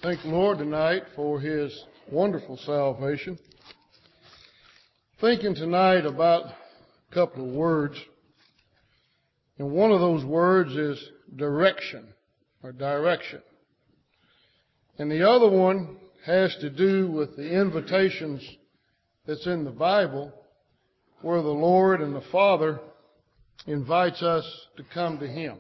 Thank the Lord tonight for His wonderful salvation. Thinking tonight about a couple of words. And one of those words is direction or direction. And the other one has to do with the invitations that's in the Bible where the Lord and the Father invites us to come to Him.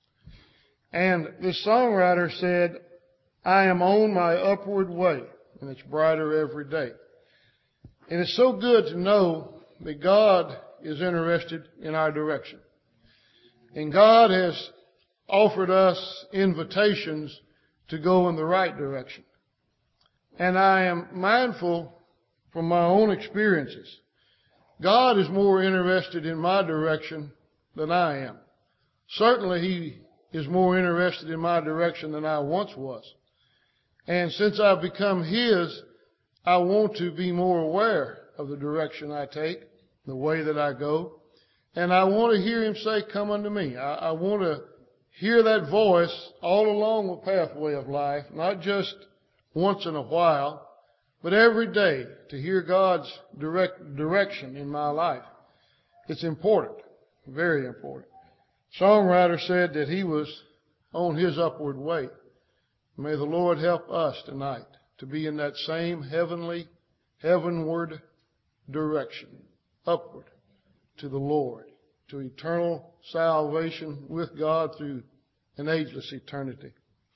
And this songwriter said, I am on my upward way, and it's brighter every day. And it's so good to know that God is interested in our direction. And God has offered us invitations to go in the right direction. And I am mindful from my own experiences. God is more interested in my direction than I am. Certainly He is more interested in my direction than I once was. And since I've become His, I want to be more aware of the direction I take, the way that I go. And I want to hear Him say, come unto me. I want to hear that voice all along the pathway of life, not just once in a while, but every day to hear God's direction in my life. It's important, very important. Songwriter said that he was on his upward way. May the Lord help us tonight to be in that same heavenward direction, upward to the Lord, to eternal salvation with God through an ageless eternity.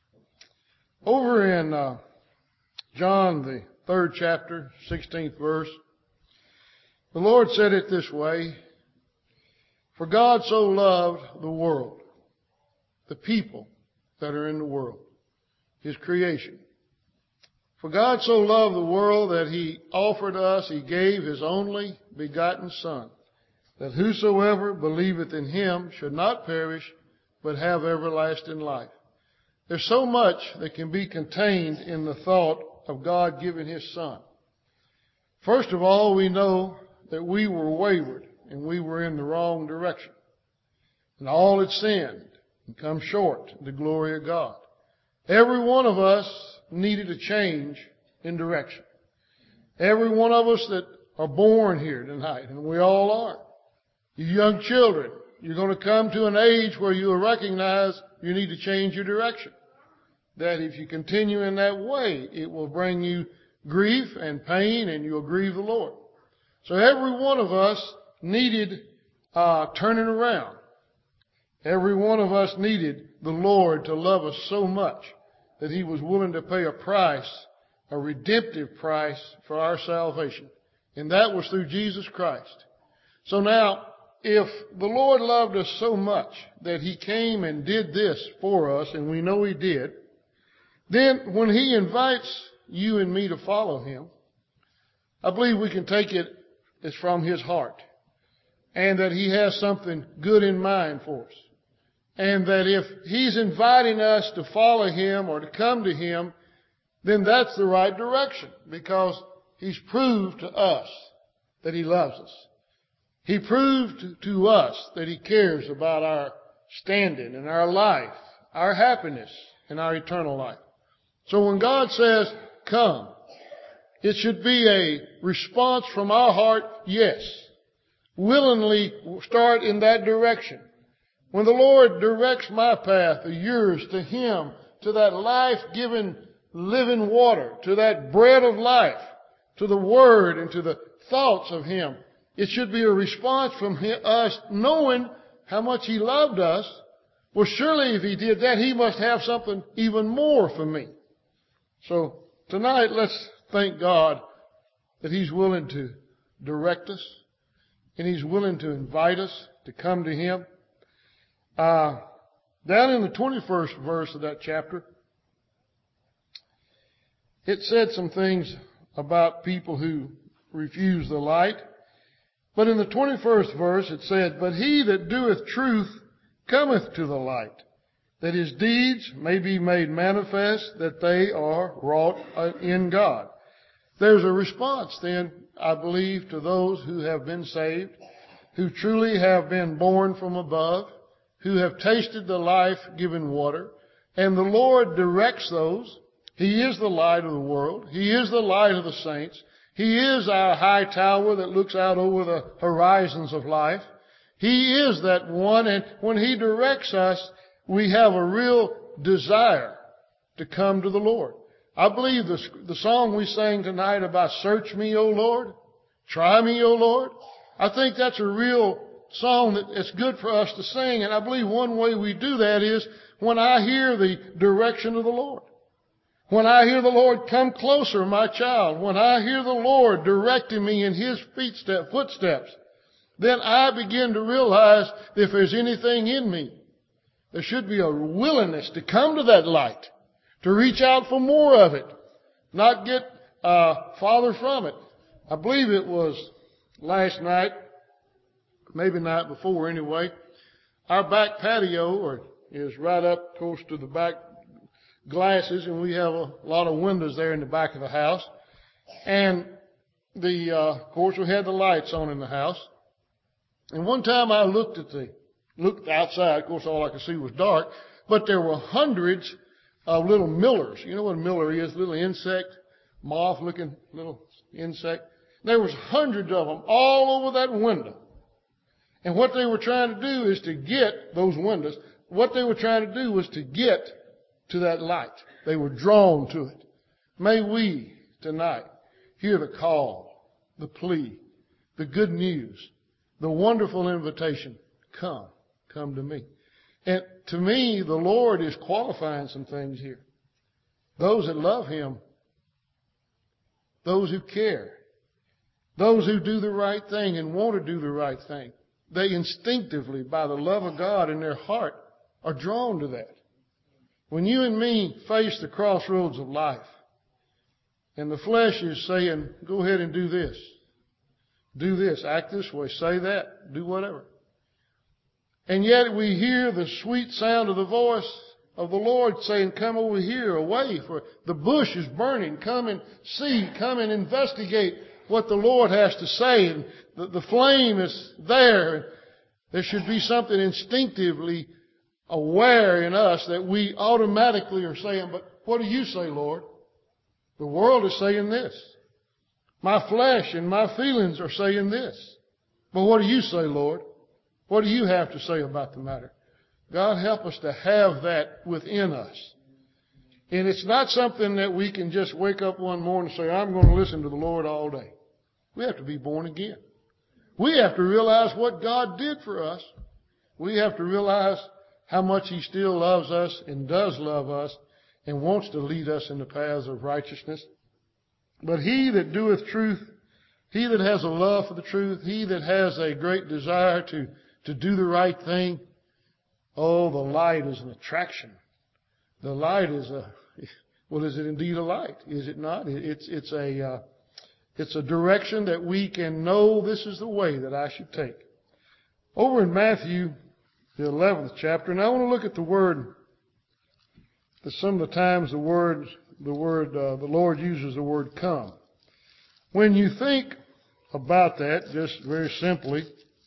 Over in John, the 3rd chapter, 16th verse, the Lord said it this way, for God so loved the world, the people that are in the world, His creation. For God so loved the world that He offered us, He gave His only begotten Son, that whosoever believeth in Him should not perish, but have everlasting life. There's so much that can be contained in the thought of God giving His Son. First of all, we know that we were wayward and we were in the wrong direction. And all had sinned and come short of the glory of God. Every one of us needed a change in direction. Every one of us that are born here tonight, and we all are. You young children, you're going to come to an age where you will recognize you need to change your direction. That if you continue in that way, it will bring you grief and pain and you'll grieve the Lord. So every one of us needed turning around. Every one of us needed the Lord to love us so much that He was willing to pay a price, a redemptive price for our salvation. And that was through Jesus Christ. So now, if the Lord loved us so much that He came and did this for us, and we know He did, then when He invites you and me to follow Him, I believe we can take it as from His heart. And that He has something good in mind for us. And that if He's inviting us to follow Him or to come to Him, then that's the right direction. Because He's proved to us that He loves us. He proved to us that He cares about our standing and our life, our happiness and our eternal life. So when God says, come, it should be a response from our heart, yes. Willingly start in that direction. When the Lord directs my path or yours to Him, to that life-giving living water, to that bread of life, to the Word and to the thoughts of Him, it should be a response from us knowing how much He loved us. Well, surely if He did that, He must have something even more for me. So tonight, let's thank God that He's willing to direct us and He's willing to invite us to come to Him. Down in the 21st verse of that chapter, it said some things about people who refuse the light. But in the 21st verse it said, but he that doeth truth cometh to the light, that his deeds may be made manifest, that they are wrought in God. There's a response then, I believe, to those who have been saved, who truly have been born from above, who have tasted the life-giving water, and the Lord directs those He is the light of the world. He is the light of the saints. He is our high tower that looks out over the horizons of life. He is that one, and when He directs us, we have a real desire to come to the Lord. I believe the song we sang tonight about search me, O Lord, try me, O Lord, I think that's a real song that it's good for us to sing, and I believe one way we do that is when I hear the direction of the Lord. When I hear the Lord, come closer, my child. When I hear the Lord directing me in His footsteps, then I begin to realize if there's anything in me, there should be a willingness to come to that light, to reach out for more of it, not get farther from it. I believe it was last night, maybe night before anyway, our back patio is right up close to the back glasses, and we have a lot of windows there in the back of the house. And of course, we had the lights on in the house. And one time I looked outside. Of course, all I could see was dark. But there were hundreds of little millers. You know what a miller is? Little insect, moth-looking little insect. There was hundreds of them all over that window. And what they were trying to do is to get those windows. What they were trying to do was to get to that light. They were drawn to it. May we tonight hear the call, the plea, the good news, the wonderful invitation. Come to me. And to me, the Lord is qualifying some things here. Those that love Him, those who care, those who do the right thing and want to do the right thing, they instinctively, by the love of God in their heart, are drawn to that. When you and me face the crossroads of life, and the flesh is saying, go ahead and do this, act this way, say that, do whatever. And yet we hear the sweet sound of the voice of the Lord saying, come over here, away, for the bush is burning. Come and see, come and investigate what the Lord has to say. And the flame is there. There should be something instinctively aware in us that we automatically are saying, but what do you say, Lord? The world is saying this. My flesh and my feelings are saying this. But what do you say, Lord? What do you have to say about the matter? God, help us to have that within us. And it's not something that we can just wake up one morning and say, I'm going to listen to the Lord all day. We have to be born again. We have to realize what God did for us. We have to realize how much He still loves us and does love us and wants to lead us in the paths of righteousness. But he that doeth truth, he that has a love for the truth, he that has a great desire to do the right thing, oh, the light is an attraction. The light is is it indeed a light? Is it not? It's a direction that we can know this is the way that I should take. Over in Matthew, the 11th chapter, and I want to look at the word, that some of the times the Lord uses the word come. When you think about that, just very simply,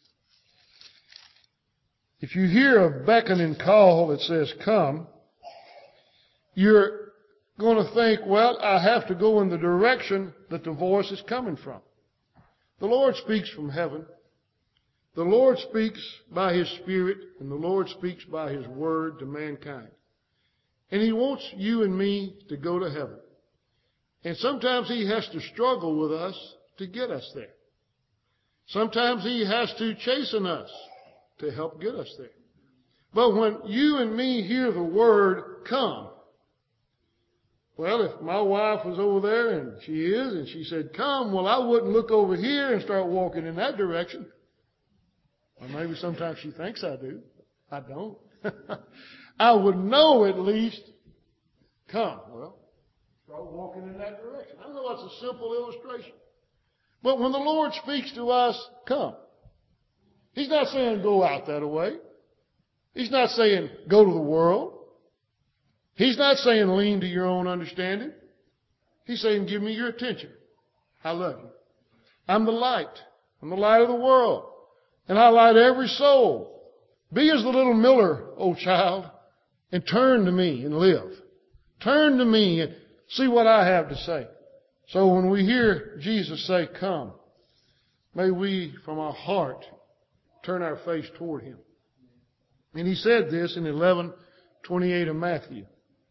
if you hear a beckoning call that says come, you're going to think, well, I have to go in the direction that the voice is coming from. The Lord speaks from heaven. The Lord speaks by His Spirit, and the Lord speaks by His Word to mankind. And He wants you and me to go to heaven. And sometimes He has to struggle with us to get us there. Sometimes He has to chasten us to help get us there. But when you and me hear the word come, well, if my wife was over there, and she is, and she said, come, well, I wouldn't look over here and start walking in that direction. Or maybe sometimes she thinks I do. I don't. I would know at least, come. Well, start walking in that direction. I know that's a simple illustration. But when the Lord speaks to us, come. He's not saying go out that way. He's not saying go to the world. He's not saying lean to your own understanding. He's saying give me your attention. I love you. I'm the light. I'm the light of the world. And I light every soul. Be as the little miller, O child, and turn to me and live. Turn to me and See what I have to say. So when we hear Jesus say, come, may we from our heart turn our face toward Him. And He said this in 11:28 of Matthew.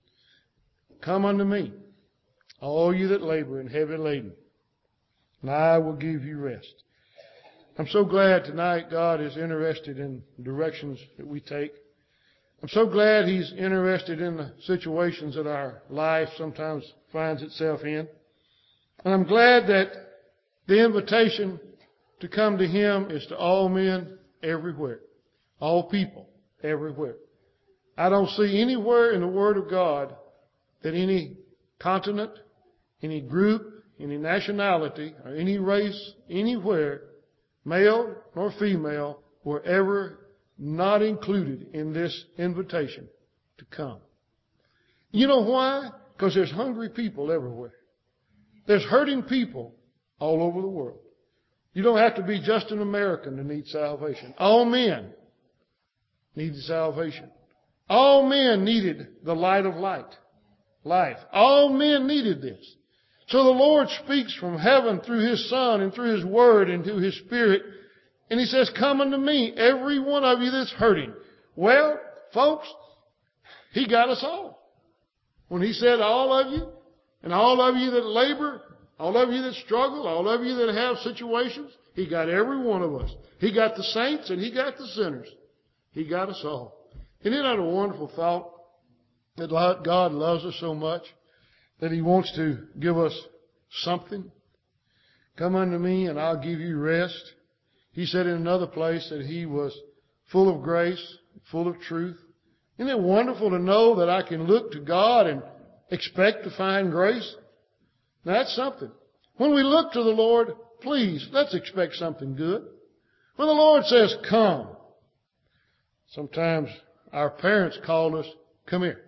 Come unto me, all you that labor and heavy laden, and I will give you rest. I'm so glad tonight God is interested in the directions that we take. I'm so glad He's interested in the situations that our life sometimes finds itself in. And I'm glad that the invitation to come to Him is to all men everywhere. All people everywhere. I don't see anywhere in the Word of God that any continent, any group, any nationality, or any race, anywhere, male nor female, were ever not included in this invitation to come. You know why? Because there's hungry people everywhere. There's hurting people all over the world. You don't have to be just an American to need salvation. All men needed salvation. All men needed the light of life. All men needed this. So the Lord speaks from heaven through His Son and through His Word and through His Spirit. And He says, come unto me, every one of you that's hurting. Well, folks, He got us all. When He said all of you, and all of you that labor, all of you that struggle, all of you that have situations, He got every one of us. He got the saints and He got the sinners. He got us all. Isn't that a wonderful thought? That God loves us so much that He wants to give us something. Come unto me and I'll give you rest. He said in another place that He was full of grace, full of truth. Isn't it wonderful to know that I can look to God and expect to find grace? That's something. When we look to the Lord, please, let's expect something good. When the Lord says, come, sometimes our parents called us, come here.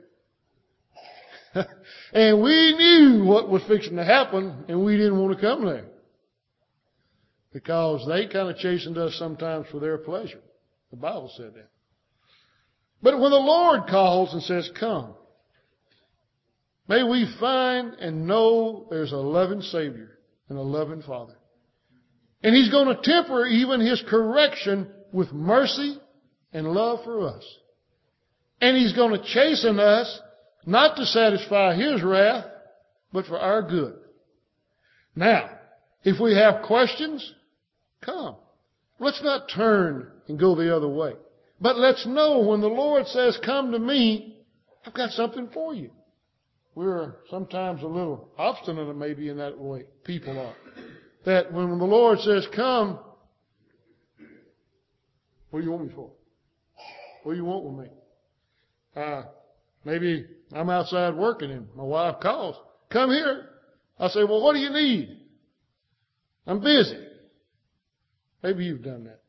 And we knew what was fixing to happen, and we didn't want to come there. Because they kind of chastened us sometimes for their pleasure. The Bible said that. But when the Lord calls and says, come, may we find and know there's a loving Savior and a loving Father. And He's going to temper even His correction with mercy and love for us. And He's going to chasten us not to satisfy His wrath, but for our good. Now, if we have questions, come. Let's not turn and go the other way. But let's know when the Lord says, come to me, I've got something for you. We're sometimes a little obstinate maybe in that way. People are. That when the Lord says, come, what do you want me for? What do you want with me? Maybe I'm outside working and my wife calls, come here. I say, well, what do you need? I'm busy. Maybe you've done that.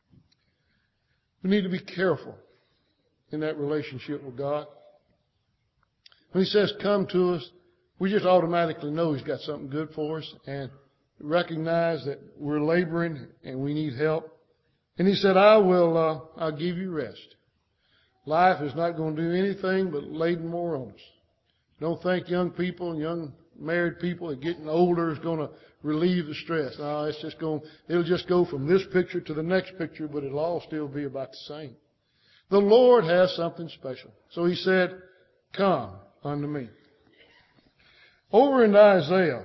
We need to be careful in that relationship with God. When He says, come to us, we just automatically know He's got something good for us and recognize that we're laboring and we need help. And He said, I'll give you rest. Life is not going to do anything but laden more on us. Don't think young people and young married people that getting older is going to relieve the stress. No, it'll just go from this picture to the next picture, but it'll all still be about the same. The Lord has something special. So He said, come unto me. Over in Isaiah,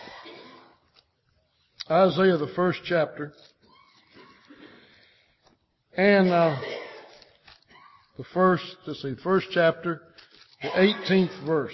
the first chapter, and the first chapter, the 18th verse.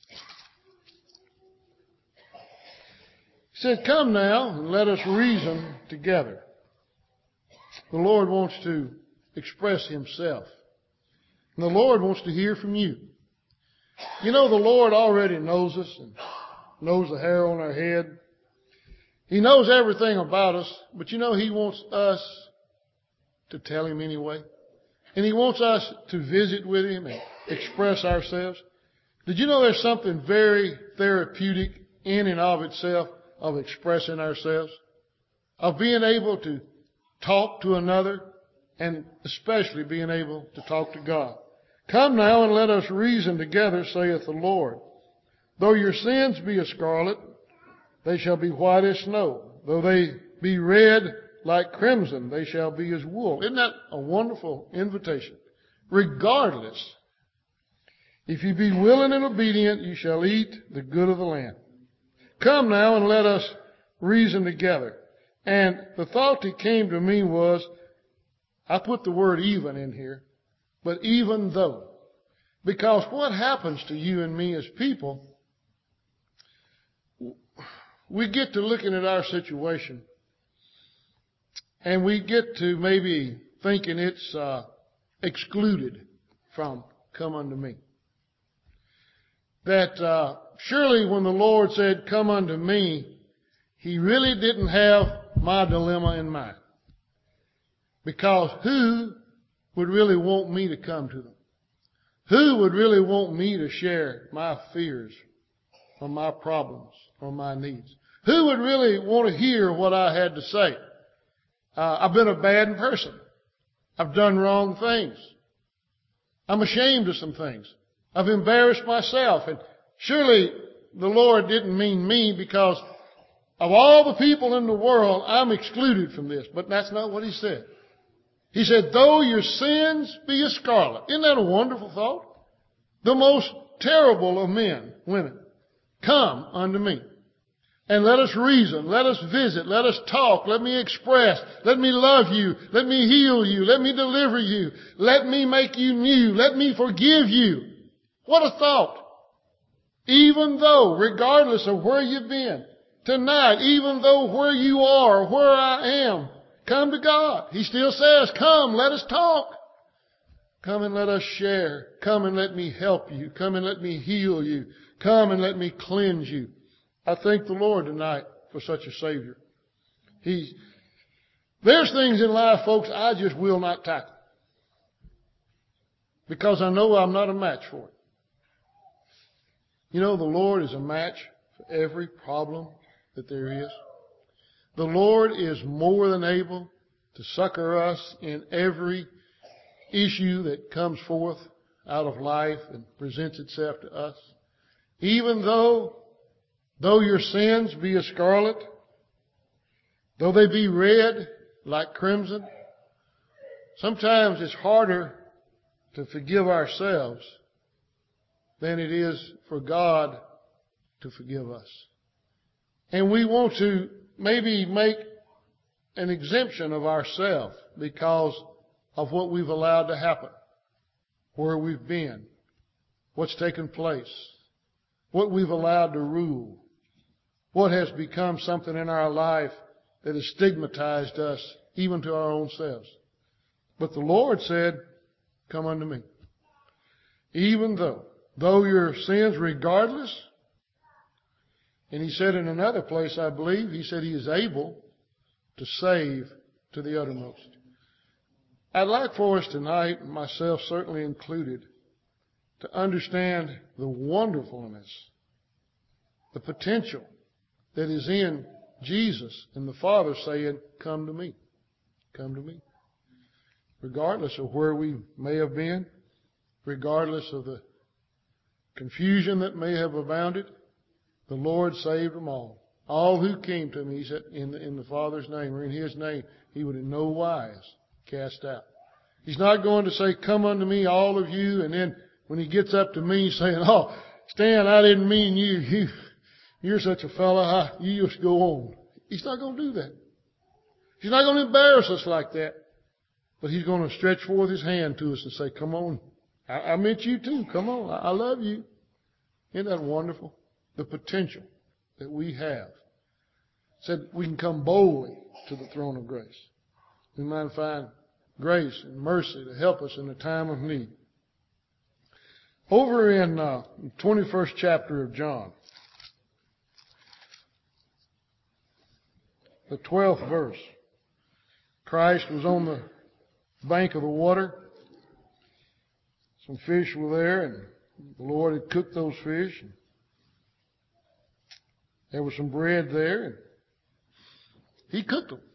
He said, come now and let us reason together. The Lord wants to express Himself. And the Lord wants to hear from you. You know, the Lord already knows us and knows the hair on our head. He knows everything about us, but you know He wants us to tell Him anyway. And He wants us to visit with Him and express ourselves. Did you know there's something very therapeutic in and of itself of expressing ourselves? Of being able to talk to another and especially being able to talk to God. Come now and let us reason together, saith the Lord. Though your sins be as scarlet, they shall be white as snow. Though they be red like crimson, they shall be as wool. Isn't that a wonderful invitation? Regardless, if you be willing and obedient, you shall eat the good of the land. Come now and let us reason together. And the thought that came to me was, I put the word even in here, but even though. Because what happens to you and me as people, we get to looking at our situation and we get to maybe thinking it's excluded from come unto me. That surely when the Lord said, come unto me, He really didn't have my dilemma in mind. Because who would really want me to come to them? Who would really want me to share my fears or my problems or my needs? Who would really want to hear what I had to say? I've been a bad person. I've done wrong things. I'm ashamed of some things. I've embarrassed myself. And surely the Lord didn't mean me, because of all the people in the world, I'm excluded from this. But that's not what He said. He said, though your sins be as scarlet. Isn't that a wonderful thought? The most terrible of men, women, come unto me. And let us reason, let us visit, let us talk, let me express, let me love you, let me heal you, let me deliver you, let me make you new, let me forgive you. What a thought. Even though, regardless of where you've been, tonight, even though where you are, where I am, come to God. He still says, come, let us talk. Come and let us share. Come and let me help you. Come and let me heal you. Come and let me cleanse you. I thank the Lord tonight for such a Savior. There's things in life, folks, I just will not tackle. Because I know I'm not a match for it. You know, the Lord is a match for every problem that there is. The Lord is more than able to succor us in every issue that comes forth out of life and presents itself to us. Even though your sins be as scarlet, though they be red like crimson, sometimes it's harder to forgive ourselves than it is for God to forgive us. And we want to maybe make an exemption of ourselves because of what we've allowed to happen, where we've been, what's taken place, what we've allowed to rule, what has become something in our life that has stigmatized us even to our own selves. But the Lord said, come unto me. Even though your sins, regardless. And He said in another place, I believe, He said He is able to save to the uttermost. I'd like for us tonight, myself certainly included, to understand the wonderfulness, the potential that is in Jesus and the Father saying, come to me. Come to me. Regardless of where we may have been, regardless of the confusion that may have abounded, the Lord saved them all. All who came to me, He said, in the Father's name or in His name, He would in no wise cast out. He's not going to say, come unto me, all of you, and then when He gets up to me saying, oh, Stan, I didn't mean you. You're such a fella. You just go on. He's not going to do that. He's not going to embarrass us like that. But He's going to stretch forth His hand to us and say, come on. I meant you too. Come on. I love you. Isn't that wonderful? The potential that we have. Said we can come boldly to the throne of grace. We might find grace and mercy to help us in the time of need. Over in the 21st chapter of John, the 12th verse, Christ was on the bank of the water. Some fish were there, and the Lord had cooked those fish. And there was some bread there, and He cooked them.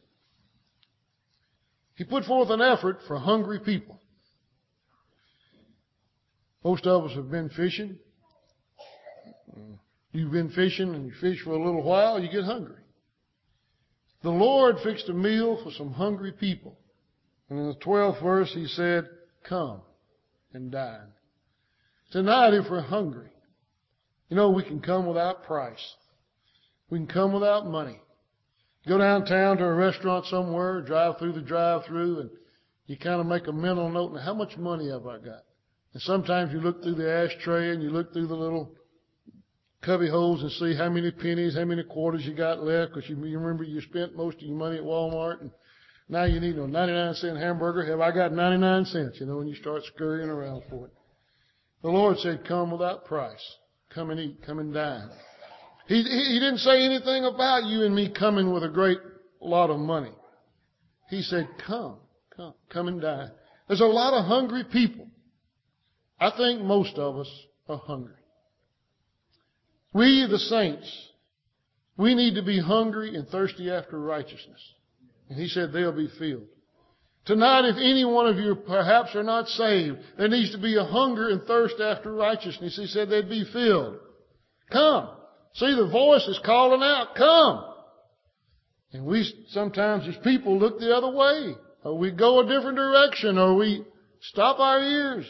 He put forth an effort for hungry people. Most of us have been fishing. You've been fishing and you fish for a little while, you get hungry. The Lord fixed a meal for some hungry people. And in the 12th verse, He said, come and dine. Tonight, if we're hungry, we can come without price. We can come without money. Go downtown to a restaurant somewhere, drive through the drive-through, and you kind of make a mental note, now how much money have I got? And sometimes you look through the ashtray and you look through the little cubby holes and see how many pennies, how many quarters you got left, because you remember you spent most of your money at Walmart, and now you need a 99-cent hamburger. Have I got 99 cents? And you start scurrying around for it. The Lord said, come without price. Come and eat. Come and dine. He didn't say anything about you and me coming with a great lot of money. He said, come and dine. There's a lot of hungry people. I think most of us are hungry. We, the saints, we need to be hungry and thirsty after righteousness. And He said they'll be filled. Tonight, if any one of you perhaps are not saved, there needs to be a hunger and thirst after righteousness. He said they'd be filled. Come. See, the voice is calling out, come. And we sometimes as people look the other way, or we go a different direction, or we stop our ears.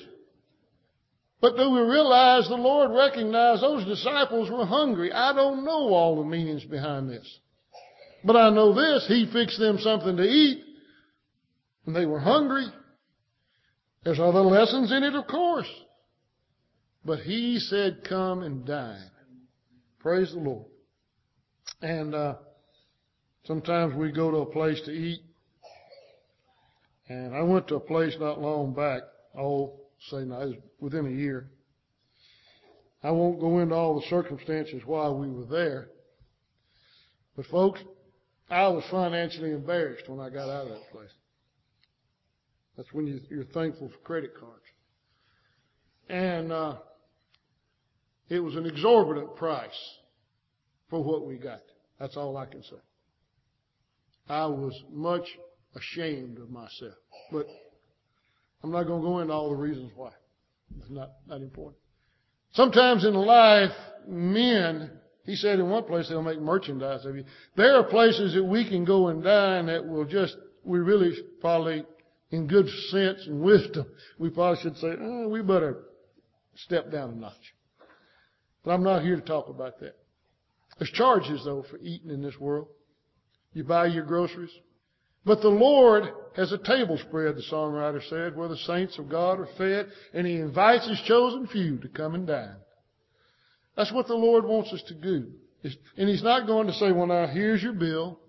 But do we realize the Lord recognized those disciples were hungry? I don't know all the meanings behind this. But I know this, He fixed them something to eat, and they were hungry. There's other lessons in it, of course. But He said, come and dine. Praise the Lord. And sometimes we go to a place to eat. And I went to a place not long back. It was within a year. I won't go into all the circumstances why we were there. But folks, I was financially embarrassed when I got out of that place. That's when you're thankful for credit cards. And it was an exorbitant price for what we got. That's all I can say. I was much ashamed of myself. But I'm not going to go into all the reasons why. It's not important. Sometimes in life, men, He said in one place they'll make merchandise of you. There are places that we can go and dine that we really probably, in good sense and wisdom, we probably should say, we better step down a notch. But I'm not here to talk about that. There's charges, though, for eating in this world. You buy your groceries. But the Lord has a table spread, the songwriter said, where the saints of God are fed, and He invites His chosen few to come and dine. That's what the Lord wants us to do. And He's not going to say, well, now, here's your bill.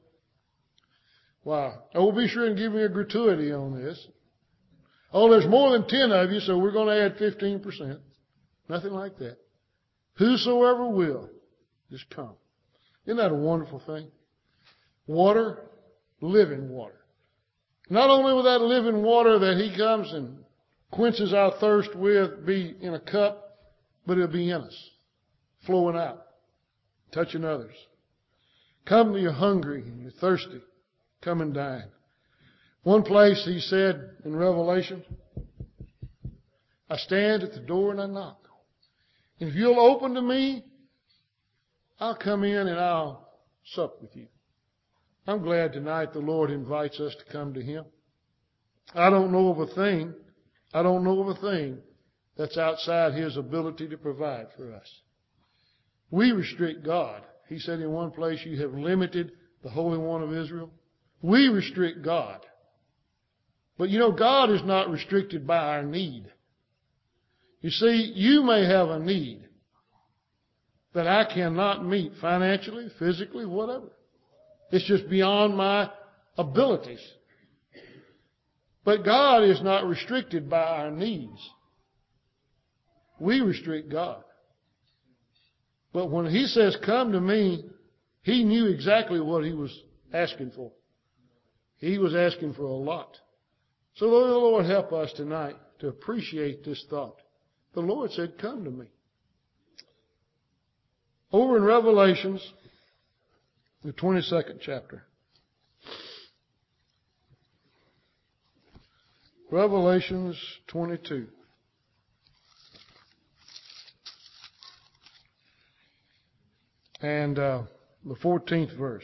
Wow. Oh, be sure and give me a gratuity on this. Oh, there's more than 10 of you, so we're going to add 15%. Nothing like that. Whosoever will, just come. Isn't that a wonderful thing? Water, living water. Not only will that living water that He comes and quenches our thirst with be in a cup, but it'll be in us, flowing out, touching others. Come to you hungry and you're thirsty. Come and dine. One place He said in Revelation, I stand at the door and I knock. And if you'll open to me, I'll come in and I'll sup with you. I'm glad tonight the Lord invites us to come to Him. I don't know of a thing that's outside His ability to provide for us. We restrict God. He said in one place, you have limited the Holy One of Israel. We restrict God. But God is not restricted by our need. You see, you may have a need that I cannot meet financially, physically, whatever. It's just beyond my abilities. But God is not restricted by our needs. We restrict God. But when He says, come to me, He knew exactly what He was asking for. He was asking for a lot. So the Lord help us tonight to appreciate this thought. The Lord said, come to me. Over in Revelations, the 22nd chapter. Revelations 22. and the 14th verse.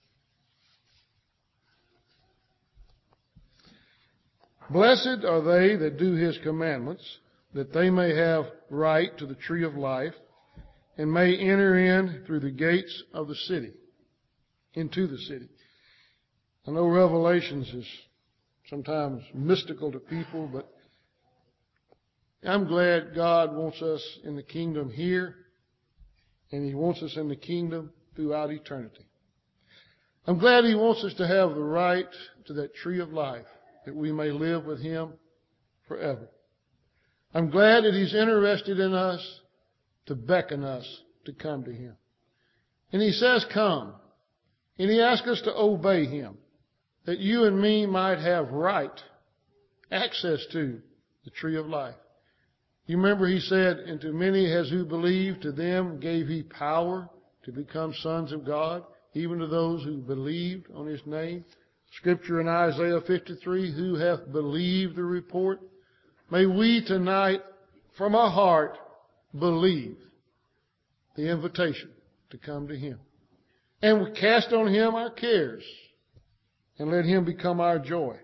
Blessed are they that do his commandments, that they may have right to the tree of life, and may enter in through the gates of the city, into the city. I know Revelations is sometimes mystical to people, but I'm glad God wants us in the kingdom here, and he wants us in the kingdom throughout eternity. I'm glad he wants us to have the right to that tree of life, that we may live with him forever. I'm glad that he's interested in us to beckon us to come to him. And he says, come. And he asks us to obey him, that you and me might have right access to the tree of life. You remember he said, and to many as who believed, to them gave he power to become sons of God, even to those who believed on his name. Scripture in Isaiah 53, who hath believed the report? May we tonight, from our heart, believe the invitation to come to him. And we cast on him our cares, and let him become our joy.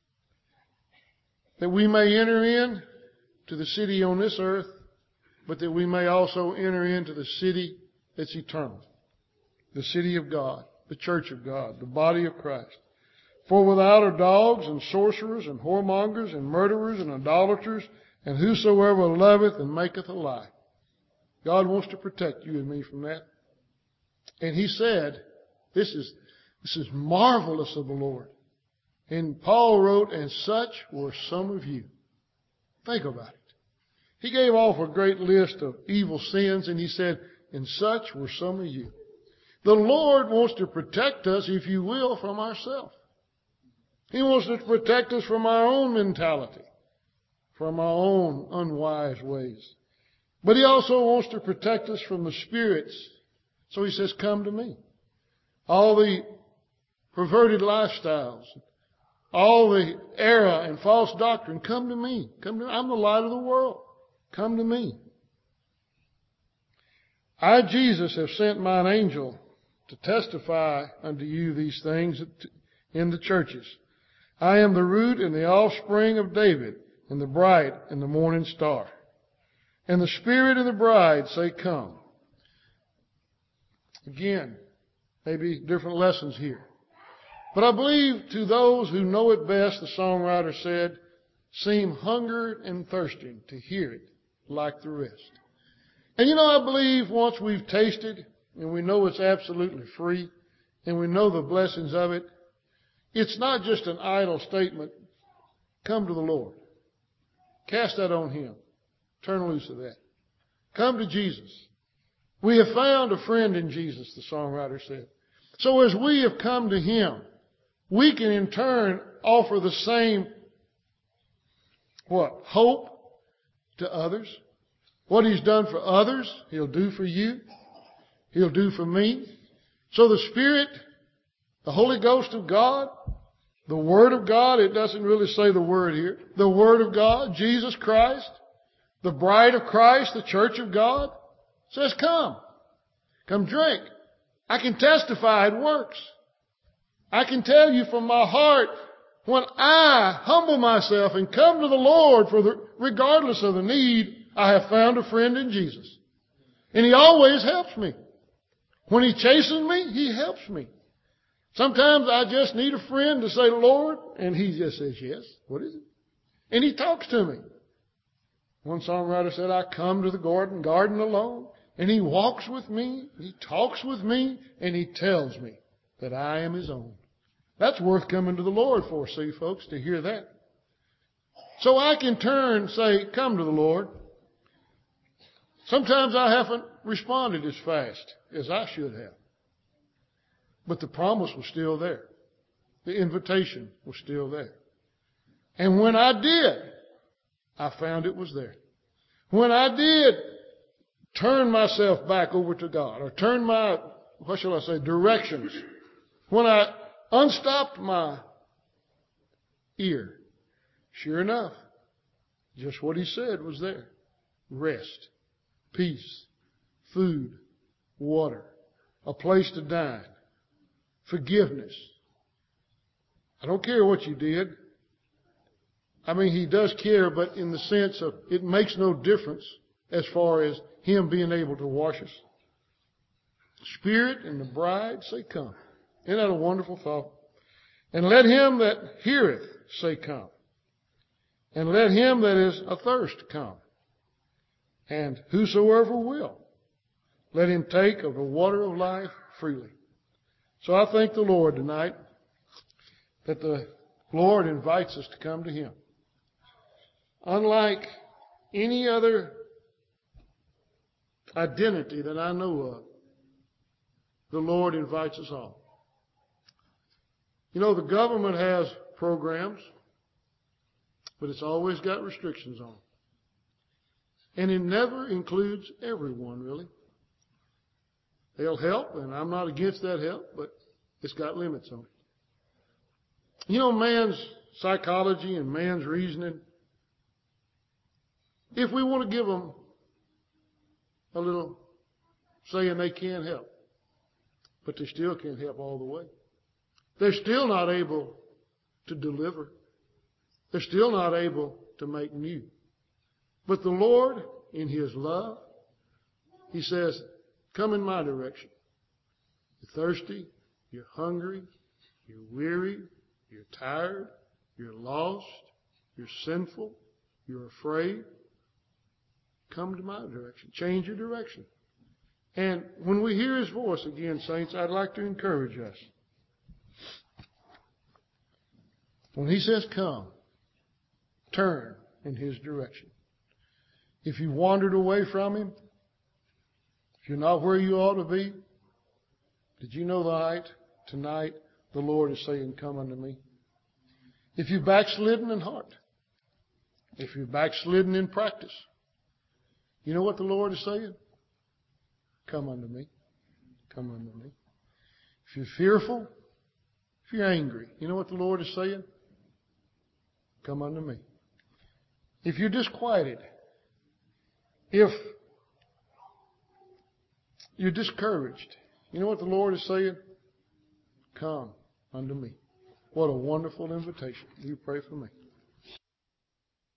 That we may enter in to the city on this earth, but that we may also enter into the city that's eternal. The city of God, the church of God, the body of Christ. For without are dogs and sorcerers and whoremongers and murderers and idolaters and whosoever loveth and maketh a lie. God wants to protect you and me from that. And he said, this is marvelous of the Lord. And Paul wrote, and such were some of you. Think about it. He gave off a great list of evil sins, and he said, and such were some of you. The Lord wants to protect us, if you will, from ourselves. He wants to protect us from our own mentality, from our own unwise ways. But he also wants to protect us from the spirits. So he says, come to me. All the perverted lifestyles, all the error and false doctrine, come to me. Come to me. I'm the light of the world. Come to me. I, Jesus, have sent mine angel to testify unto you these things in the churches. I am the root and the offspring of David, and the bright and the morning star. And the Spirit and the bride say, come. Again, maybe different lessons here. But I believe to those who know it best, the songwriter said, seem hungered and thirsting to hear it like the rest. And you know, I believe once we've tasted and we know it's absolutely free and we know the blessings of it, it's not just an idle statement. Come to the Lord. Cast that on him. Turn loose of that. Come to Jesus. We have found a friend in Jesus, the songwriter said. So as we have come to him, we can in turn offer the same, hope to others. What he's done for others, he'll do for you. He'll do for me. So the Spirit, the Holy Ghost of God, the Word of God, it doesn't really say the Word here. The Word of God, Jesus Christ, the bride of Christ, the church of God, says come. Come drink. I can testify it works. I can tell you from my heart, when I humble myself and come to the Lord regardless of the need, I have found a friend in Jesus. And he always helps me. When he chastens me, he helps me. Sometimes I just need a friend to say, Lord, and he just says, yes, what is it? And he talks to me. One songwriter said, I come to the garden alone, and he walks with me, he talks with me, and he tells me that I am his own. That's worth coming to the Lord for, see, folks, to hear that. So I can turn and say, come to the Lord. Sometimes I haven't responded as fast as I should have. But the promise was still there. The invitation was still there. And when I did, I found it was there. When I did turn myself back over to God, or turn my, directions, when I unstopped my ear, sure enough, just what he said was there. Rest, peace, food, water, a place to dine, forgiveness. I don't care what you did. I mean, He does care, but in the sense of it makes no difference as far as Him being able to wash us. Spirit and the bride say, come. Isn't that a wonderful thought? And let him that heareth say, come. And let him that is athirst come. And whosoever will, let him take of the water of life freely. So I thank the Lord tonight that the Lord invites us to come to Him. Unlike any other identity that I know of, the Lord invites us all. You know, the government has programs, but it's always got restrictions on it. And it never includes everyone, really. They'll help, and I'm not against that help, but it's got limits on it. You know, man's psychology and man's reasoning, if we want to give them a little saying they can't help, but they still can't help all the way. They're still not able to deliver. They're still not able to make new. But the Lord, in His love, He says, come in my direction. You're thirsty, you're hungry, you're weary, you're tired, you're lost, you're sinful, you're afraid. Come to my direction. Change your direction. And when we hear His voice again, saints, I'd like to encourage us. When He says come, turn in His direction. If you wandered away from Him, if you're not where you ought to be, did you know tonight the Lord is saying, come unto me? If you've backslidden in heart, if you've backslidden in practice, you know what the Lord is saying? Come unto me. Come unto me. If you're fearful, if you're angry, you know what the Lord is saying? Come unto me. If you're disquieted, if you're discouraged, you know what the Lord is saying? Come unto me. What a wonderful invitation. You pray for me.